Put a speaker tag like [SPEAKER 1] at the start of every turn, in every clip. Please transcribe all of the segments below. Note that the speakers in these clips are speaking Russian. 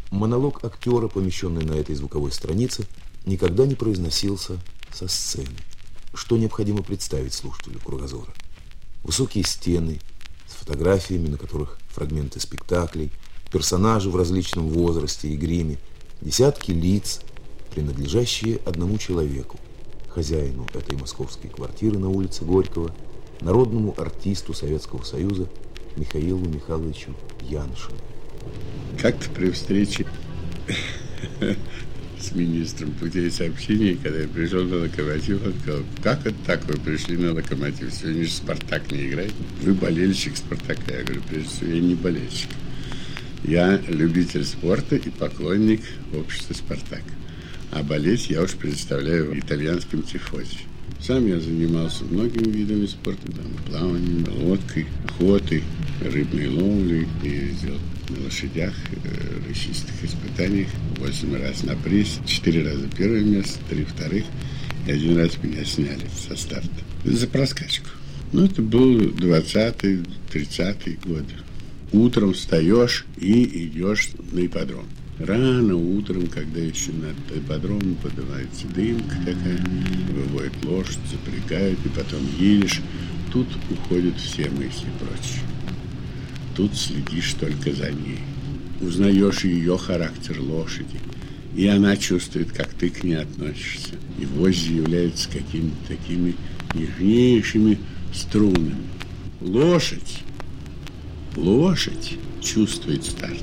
[SPEAKER 1] Монолог актера, помещенный на этой звуковой странице, никогда не произносился со сцены. Что необходимо представить слушателю кругозора? Высокие стены с фотографиями, на которых фрагменты спектаклей, персонажи в различном возрасте и гриме, десятки лиц, принадлежащие одному человеку, хозяину этой московской квартиры на улице Горького, народному артисту Советского Союза Михаилу Михайловичу Яншину.
[SPEAKER 2] Как-то при встрече с министром путей сообщений, когда я пришел на «Локомотив», он сказал: как это так, вы пришли на «Локомотив»? Сегодня же «Спартак» не играет. Вы болельщик «Спартака». Я говорю: прежде всего, я не болельщик. Я любитель спорта и поклонник общества «Спартак». А болеть я уж представляю в итальянском тифозе. Сам я занимался многими видами спорта, плаванием, лодкой, охотой, рыбной ловлей, ездил на лошадях, рысистых испытаниях, 8 раз на приз, 4 раза первое место, 3 вторых, и 1 раз меня сняли со старта за проскачку. Это был 20-й, 30-й годы. Утром встаешь и идешь на ипподром. Рано утром, когда еще над ипподромом поднимается дымка такая, выводит лошадь, запрягают, и потом едешь. Тут уходят все мысли прочь. Тут следишь только за ней. Узнаешь ее характер лошади. И она чувствует, как ты к ней относишься. И вожжи являются какими-то такими нежнейшими струнами. Лошадь чувствует старт.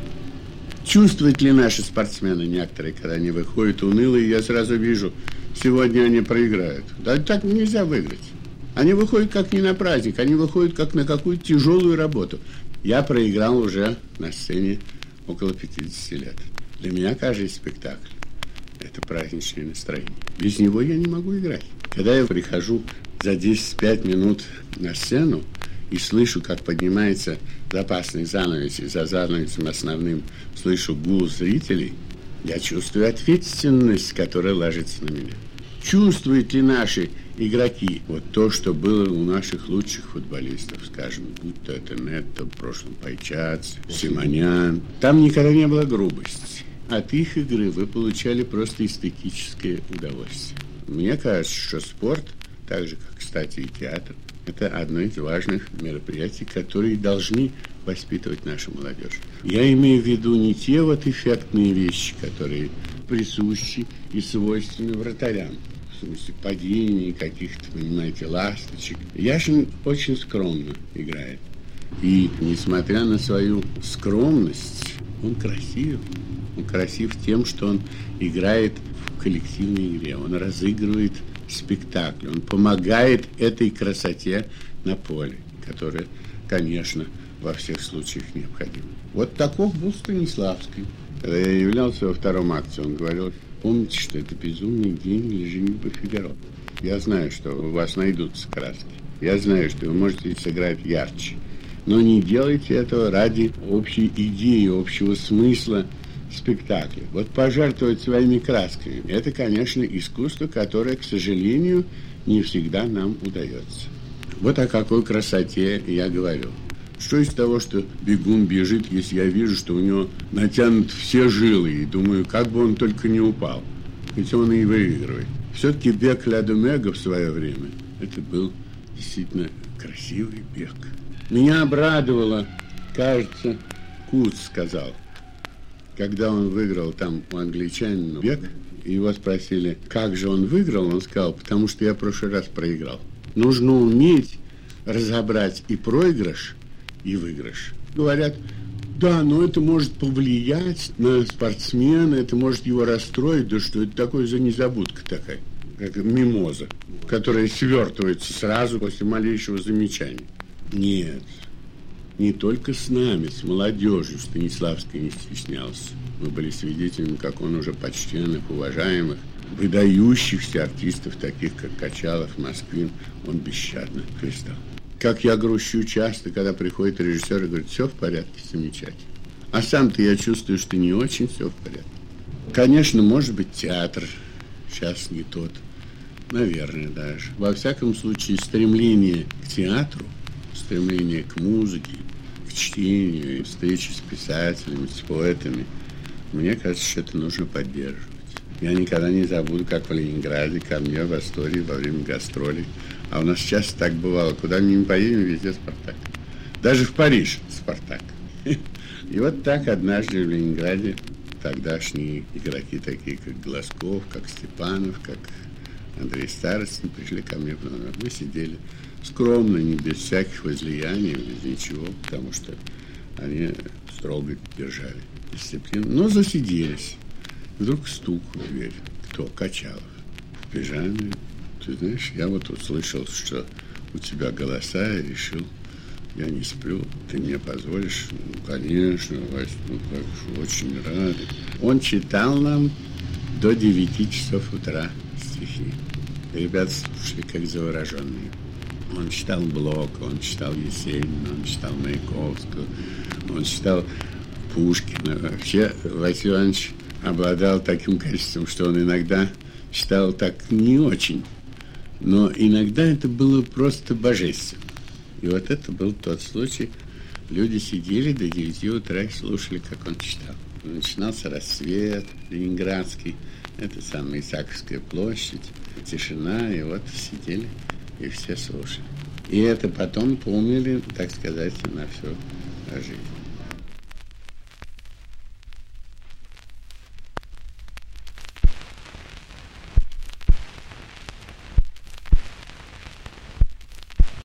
[SPEAKER 2] Чувствуют ли наши спортсмены некоторые, когда они выходят унылые, я сразу вижу, сегодня они проиграют. Да так нельзя выиграть. Они выходят как не на праздник, они выходят как на какую-то тяжелую работу. Я проиграл уже на сцене около 50 лет. Для меня каждый спектакль – это праздничное настроение. Без него я не могу играть. Когда я прихожу за 10-5 минут на сцену и слышу, как поднимается запасный занавес, и за занавесом основным слышу гул зрителей, я чувствую ответственность, которая ложится на меня. Чувствуют ли наши игроки вот то, что было у наших лучших футболистов, скажем, будь то это Нетто, в прошлом Пайчац, Симонян. Там никогда не было грубости. От их игры вы получали просто эстетическое удовольствие. Мне кажется, что спорт, так же, как, кстати, и театр, это одно из важных мероприятий, которые должны воспитывать нашу молодежь. Я имею в виду не те вот эффектные вещи, которые присущи и свойственны вратарям. В смысле падений, каких-то, понимаете, ласточек. Яшин очень скромно играет. И, несмотря на свою скромность, он красив. Он красив тем, что он играет в коллективной игре. Он разыгрывает спектакль. Он помогает этой красоте на поле, которая, конечно, во всех случаях необходима. Вот таков был Станиславский. Когда я являлся во втором акте, он говорил: помните, что это безумный гений женитьбы Фигаро. Я знаю, что у вас найдутся краски. Я знаю, что вы можете сыграть ярче. Но не делайте этого ради общей идеи, общего смысла спектакля. Вот пожертвовать своими красками – это, конечно, искусство, которое, к сожалению, не всегда нам удается. Вот о какой красоте я говорю. Что из того, что бегун бежит, если я вижу, что у него натянуты все жилы, и думаю, как бы он только не упал. Ведь он и выигрывает. Все-таки бег Ля Домега в свое время – это был действительно красивый бег. Меня обрадовало, кажется, Куц сказал, когда он выиграл там у англичанина бег, и его спросили, как же он выиграл, он сказал: потому что я в прошлый раз проиграл. Нужно уметь разобрать и проигрыш, и выигрыш. Говорят, да, но это может повлиять на спортсмена, это может его расстроить, да что это такое за незабудка такая, как мимоза, которая свертывается сразу после малейшего замечания. Нет. Не только с нами, с молодежью Станиславский не стеснялся. Мы были свидетелями, как он уже почтенных, уважаемых, выдающихся артистов, таких как Качалов, Москвин, он бесщадно хлестал. Как я грущу часто, когда приходит режиссер и говорит: все в порядке, замечательно. А сам-то я чувствую, что не очень все в порядке. Конечно, может быть, театр сейчас не тот. Наверное, даже. Во всяком случае, стремление к театру, стремление к музыке, к чтению, встречи с писателями, с поэтами, мне кажется, что это нужно поддерживать. Я никогда не забуду, как в Ленинграде ко мне в Астории во время гастролей, а у нас часто так бывало, куда мы не поедем, везде «Спартак». Даже в Париж «Спартак». И вот так однажды в Ленинграде тогдашние игроки, такие как Глазков, как Степанов, как Андрей Старостин, пришли ко мне в номер. Мы сидели скромно, не без всяких возлияний, без ничего, потому что они строго держали дисциплину. Но засиделись. Вдруг стук в дверь. Кто? Качалов. В пижаме. Ты знаешь, я вот услышал, что у тебя голоса, и решил, я не сплю, ты мне позволишь? Ну, конечно, Вась, ну, как, очень рад. Он читал нам до 9 часов утра стихи. Ребята слушали, как завороженные. Он читал Блока, он читал Есенина, он читал Маяковского, он читал Пушкина. Вообще, Василий Иванович обладал таким качеством, что он иногда читал так не очень, но иногда это было просто божественно. И вот это был тот случай. Люди сидели до 9 утра и слушали, как он читал. Начинался рассвет ленинградский, это самая Исаакиевская площадь, тишина, и вот сидели и все слушали. И это потом помнили, так сказать, на всю жизнь.